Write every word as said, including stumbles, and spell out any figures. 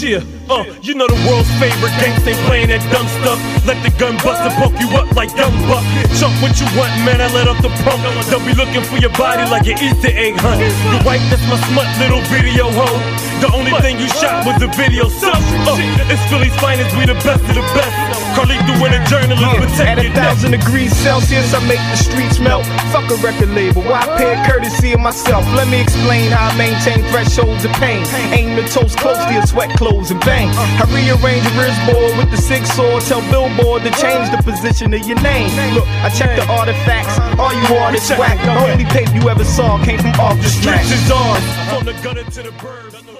cheer. Uh, you know the world's favorite gangsta ain't playing that dumb stuff. Let the gun bust and poke you up like young buck. Chunk what you want, man, I let up the pump. They'll be looking for your body like your Easter egg hunt. Your wife, that's my smut little video hoe. The only thing you shot was the video. So, uh, it's Philly's finest, we the best of the best. Carlito and a journalist, yeah. At a thousand degrees Celsius, I make the streets melt. Fuck a record label, why pay courtesy of myself? Let me explain how I maintain thresholds of pain. Aim the toast close to your sweat clothes and bang. I rearrange a wrist board with the six sword. Tell Billboard to change the position of your name. Look, I check the artifacts. All you artists whack. The only tape you ever saw came from off the track. Streets is ours. From the gutter to the bird.